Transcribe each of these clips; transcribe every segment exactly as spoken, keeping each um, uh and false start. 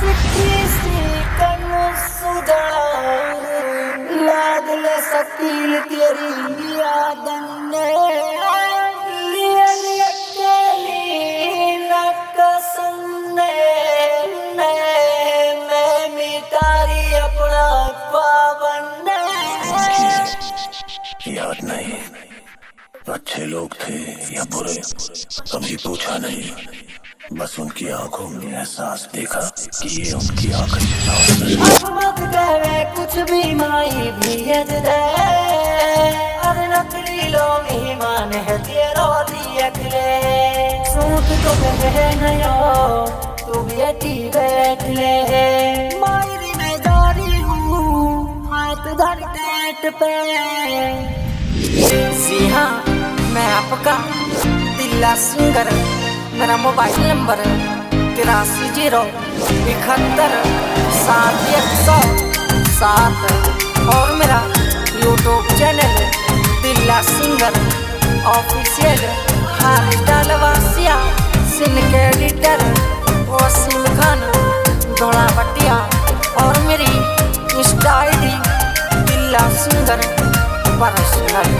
लाडले शकील तेरी याद ने लिए लिए तेरी नकसन ने मैं मिटारी अपना पावन ने। याद नहीं अच्छे लोग थे या बुरे कभी पूछा नहीं, बस उनकी आंखों में एहसास देखा कि ये उनकी आखिरी सांस है। अब मत कहे कुछ भी माई भी दे, अरे नकली लोग ही मान है तेरा दियकले सूट तो कहे नयो तू बेटी बैठ ले। मायरी में जारी हूँ हाथ धर पेट पे। जी हाँ मैं आपका दिल्ला सिंगर, मेरा मोबाइल नंबर तिरासी जीरो इकहत्तर सात एक सौ सात और मेरा YouTube channel Dilla singer official. हाल डालवासिया सिन के एडिटर वसीम खान धोला बटिया और मेरी Insta I D Dilla singer personal.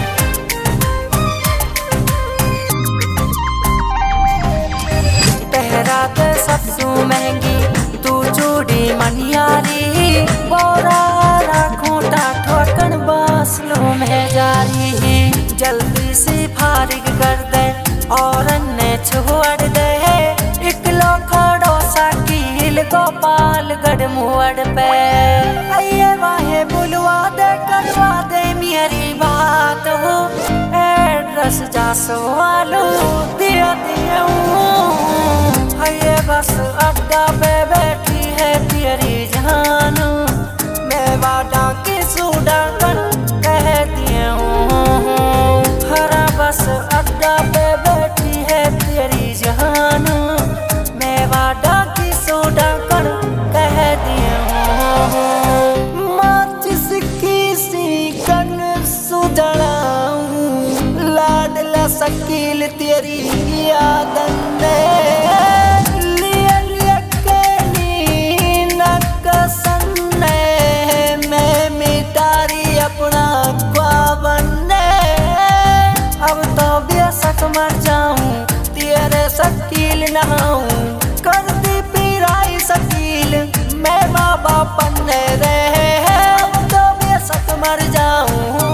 पहराते सबसे महंगी तू चूड़ी मनियारी, बोरा खोटा ठोकन बासलों में जारी। जल्दी से फारिग कर दे और ने छोड़ दे एक लोखड़ो साकिल गोपालगढ़ मोड़ पे। आइए वाहे बुलवा दे करवा दे मेरी बात हो, एड्रेस जा सवालो दिया दिया ये बस अड्डा पे बैठी है तेरी जान। मैं वादा की सूडा कर कह दिया हूँ, हरा बस अड्डा पे बैठी है तेरी जान। मैं वादा की सूडा कर कह दिया हूँ। माचिस की सी कन सुधड़ाऊँ, लाडला शकील तेरी याद ने अपना पावन ने। अब तो बेशक मर जाऊं तेरे शकील नहाऊं, कर दी पीराई शकील मैं बाबा पन्ने रहे। अब तो बेशक मर जाऊं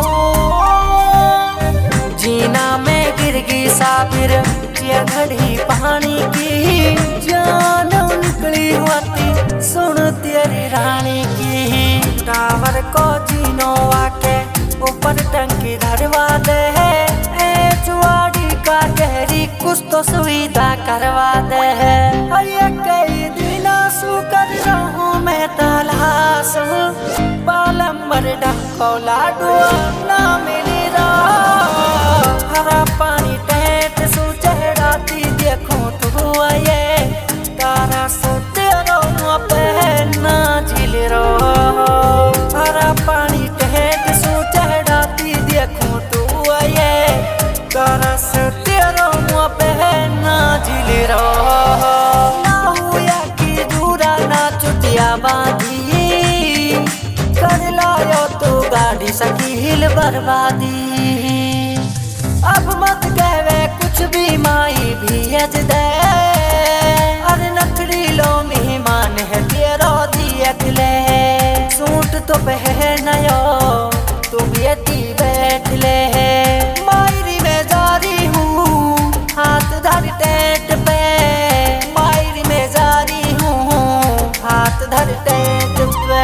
जीना में गिर गई साबिर ये घड़ी पानी की। जान निकली होती सुन तेरी रानी की। टावर को जीनो आके ऊपर टंकी धरवा दे, ए चुआड़ी का गहरी कुछ तो सुविधा करवा दे। ये कई दिन सु कर रहूं मैं तलाश, बालंबर डको लाडू ना मिली रहा। हरा पानी टेट सु चढ़ाती देखो तू ये तारा सु तेरो पहना झिल रो। हरा पानी टेट सु चढ़ाती देखो तू ये तारा सु तेरो पहना झिल रो। ना हुआ की दूरा ना चुटिया बांधी, कर लायो तू गाड़ी शकील बर्बादी। अब मत कहवे कुछ भी माई भी दे, अरे नकली लो मेहमान है तेरा दियकले सूट तो पहनायो तू बेटी बैठ ले। मायरी में जारी हूँ हाथ धर टेट पे, मायरी में जारी हूँ हाथ धर टेट पे।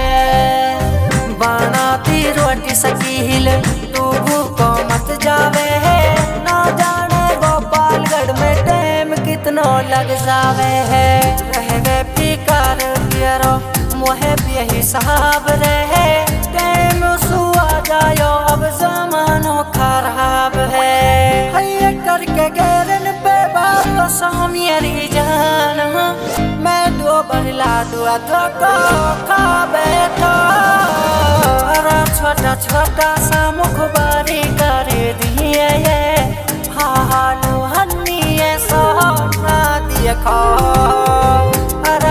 बनाती रोटी शकील तू भूखो मत जावे, ना जाने गोपालगढ़ में टाइम कितनो लग जावे है। रहवे फिकर पियरो मोहे भी साहब रहे, टाइम सुआ जायो अब जमानो खराब है। ये करके गैरन पे बारो सामियरी जान, मैं दो बरला दुआ तो खा बैठा। छोटा छोटा सा मुखबारी कर दिए ये हालू हन्नी सो ना दिया खा।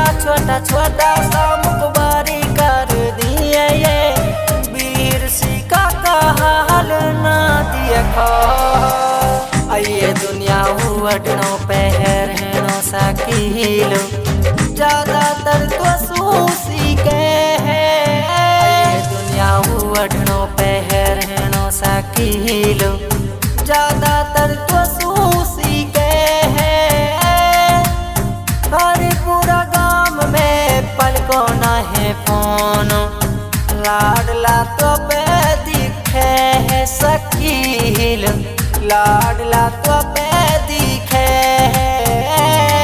छोटा छोटा सा मुखबारी कर दिए ये वीर सिका का हाल ना देखो। आइए दुनिया उड़नो पहर हेनो सकीलो ज्यादातर तो सूसी के है। आइए दुनिया उड़नो पहर हेनो सकीलो ज्यादातर तो सूसी के है। हर पूरा गांव में पलको ना है फोन लाडला तो पे दिखे है सकील लाडला तो पे दिखे है।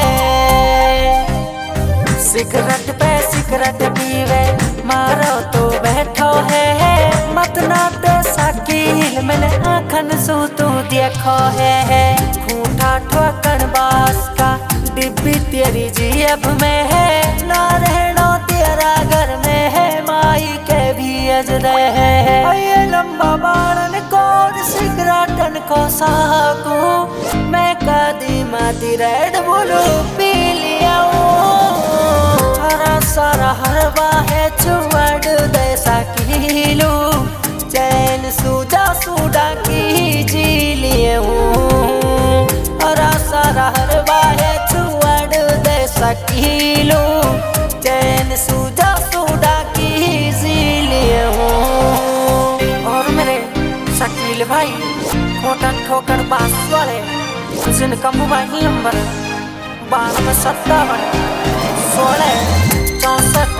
सिगरेट पे सिगरेट पीवे मारो तो बैठो है मत नाते सकील मैंने आँखन सू तू देखो है। खूंटा ठोकर बास का डिब्बी तेरी जेब में है ना रहना तेरा घर में है माई के भी अजदे है। ये लंबा बाणन कोड सिगरेटन को साकू मैं कदी माती रेड बुलू पी लिया हरा सारा हरवा है छुअड़ दे सकीलू चैन सूजा सूडा की जी लिए हरा सारा हरवा है छुअड़ दे सकीलू चैन सूजा सूडा की जी लिए और मेरे शकील भाई होटल ठोकर बास वाले जिनका मोबाइल नंबर बानवे सत्तावन सोलह चौंसठ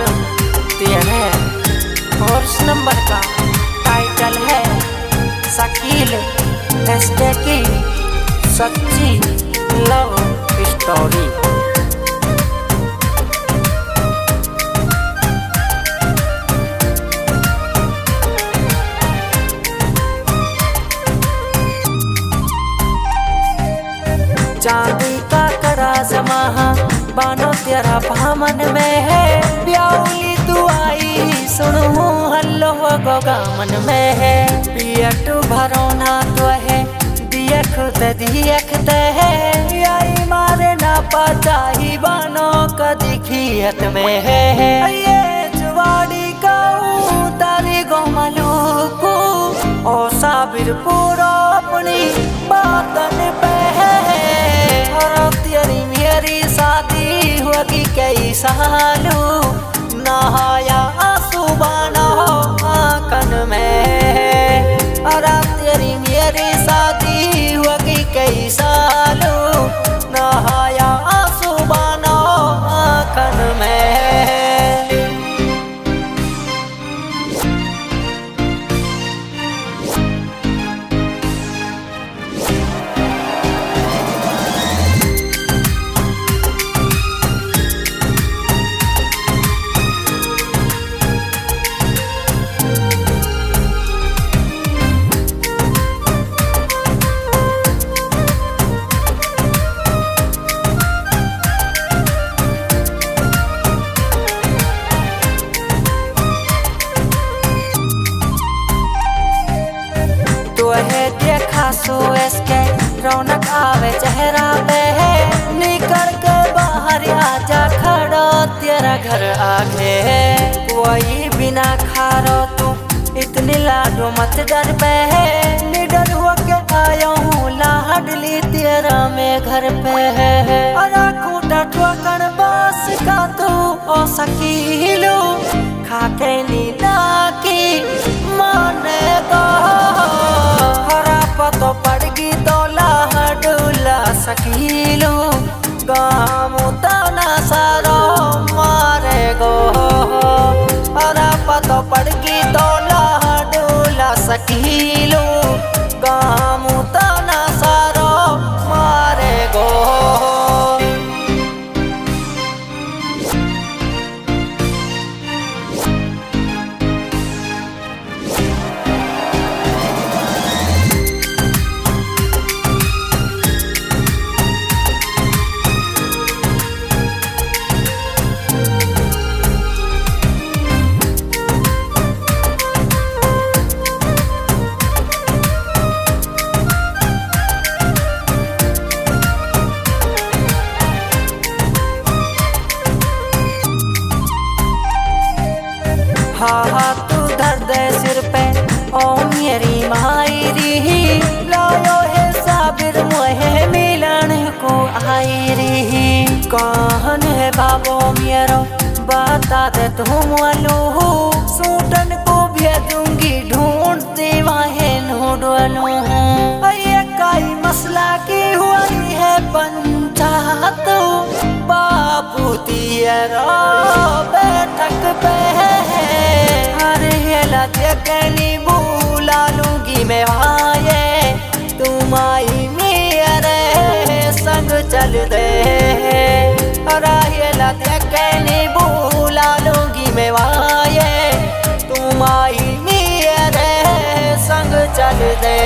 तेरह और इस नंबर का टाइटल है शकील एसके की सच्ची लव स्टोरी। चांदी का कड़ा जमा बानो तेरा भामन में है ब्याउली तू आई सुनू हल्लो गोगा मन में है पियट भरोना तो है दियख ते दियख ते है आई मारे ना पता ही बानो कदी खियत में है। ये जुवाड़ी का तारी गोमलूकू ओ साबिर पूरा अपनी बातन पे है। तेरी मेरी शादी होगी कई सालू नहाया आंसू बना आंखन में। अरे तेरी मेरी शादी होगी कई सालू नहाया आंसू बना आंखन में। देखा सो इसके रौनक आवे चेहरा पे है निकल के बाहर आजा खड़ा तेरा घर आगे है। कोई बिना खारो तू इतनी लाडो मत डर पे है निडर होके आया हूँ लाडली तेरा में घर पे है। अरे खूंटा ठोकर बास का तू ओ सकीलू खाके नीला की माने को तो पड़गी तो लाडूला सकीलू गाम तना सारो मारे गो। अरे पतो पड़गी तो लाडूला सकीलू गाम तना सारो मारे गो। हा तू धर दे सिर पे ओ मेरी मायरी लायो है साबिर मोहे मिलन को आई री कौन है बाबो मेरो बता दे तुम वालो सूटन को भेजूंगी ढूंढते वाहे ढूंढलो ये काई मसला की हुई है पंचायत बापू तियरा बैठक पे हर हेला देखनी बुला लूंगी मैं आए तुम आई मेरे संग चल दे हर हेला देखनी बुला लूंगी मैं आए तुम आई मेरे संग चल दे।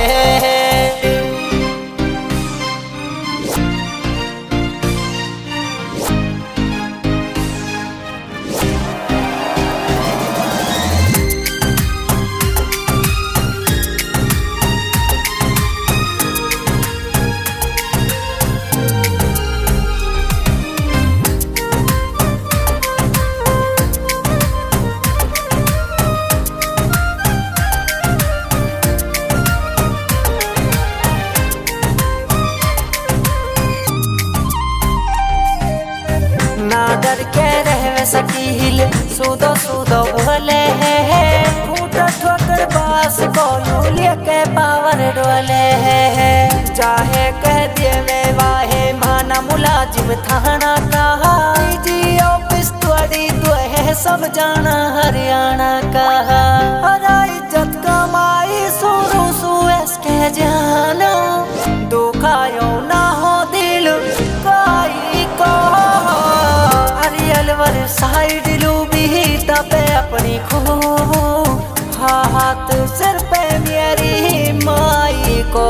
ना डर के रहवे सकील सुदो सुदो बोले है फूटा ठोकर बास को यूलिया के पावर डोले है चाहे कह दिए मैं वाहे माना मुलाजिम थाना का जी ऑफिस तुड़ी तो है सब जाना हरियाणा का हरा इज्जत कमाई सुरु सुएस के जानो दुखायो ना हो दिल काई को अलवर साइड लूबी तबे अपनी खो हाथ सिर पे मेरी माई को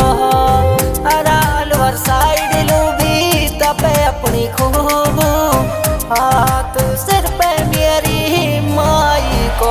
अलवर साइड लूबी तबे अपनी खो हाथ सिर पे मेरी माई को।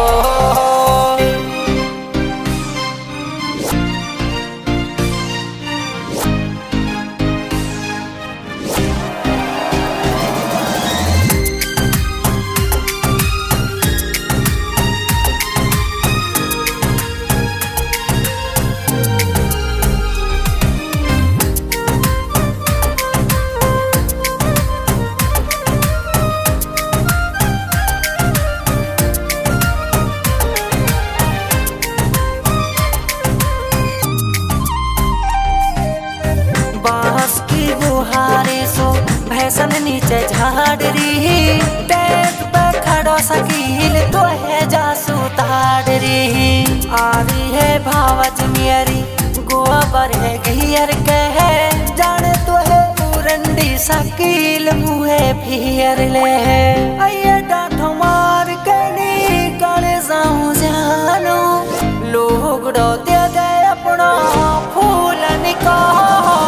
बांस की बुहारे सो भैसन नीचे झाड़ रही टेक पे खड़ो सकील तो है जासू ताड़ रही आ रही है भावज मेरी गोबर है घियर के है जाने तो है उरंडी सकील मुहे फिर ले आइए डांठो मार के निकल जाऊं जानो लोग डो दे दे अपना फूल निकाल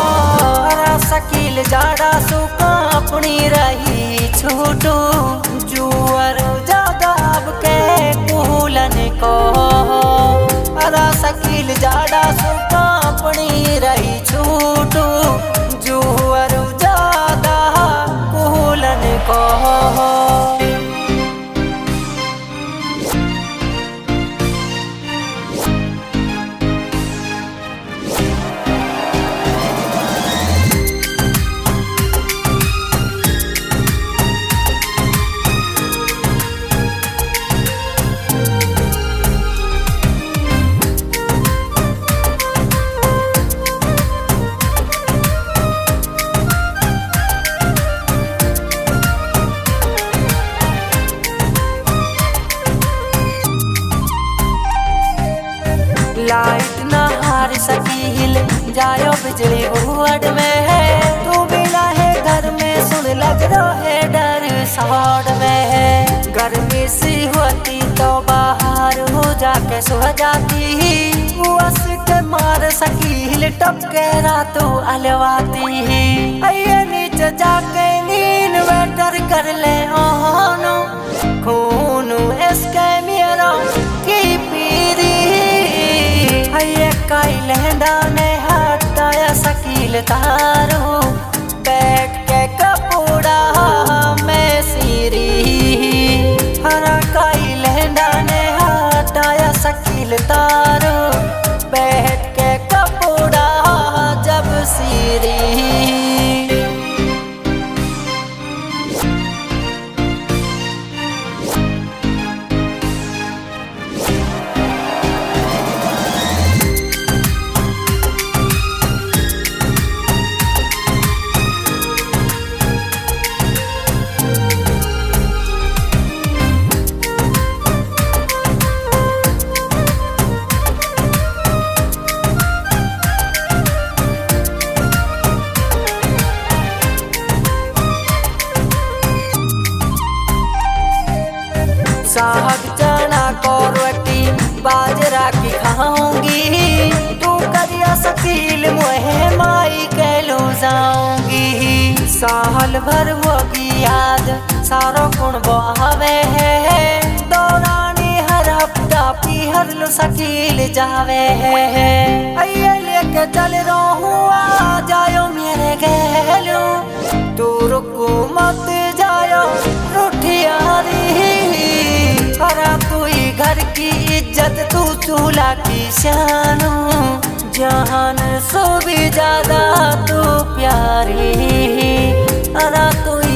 सकील जाड़ा सुका अपनी रही छोटो जुअर ज्यादा अब के कूलन को अरा सकील जाड़ा सुका अपनी रही छोटो जुअर ज्यादा कूलन को। लाइट ना हार सकील जायो बिजली बोर्ड में है तू बिना है घर में सुन लग रहा है डर साउंड में है गर्मी सी होती तो बाहर हो जाके सो जाती बस के मार सकील टपके रातों अलवाती आइए नीचे जाके नींद वेटर कर ले ओनो खून इसके मेरा की पीरी है काई लहंदा ने हटाया सकील तारो बैठ के कपूड़ा में सीरी हरा काई लहंदा ने बाजरा की खाऊंगी, तू करिया सकील मोहे माई कहलू जाऊंगी। साल भर होगी याद सारो कुण बहावे है, दौरानी हर हफ्ता पी हर लो सकील जावे है। अये लेके चल रहूं आ जायो मेरे गहलू, तू रुको मत जायो रूठियारी। हरा तू ही घर की इज्जत, तू चूल्हा की शान, जहान सो भी ज्यादा तू प्यारी। हरा तू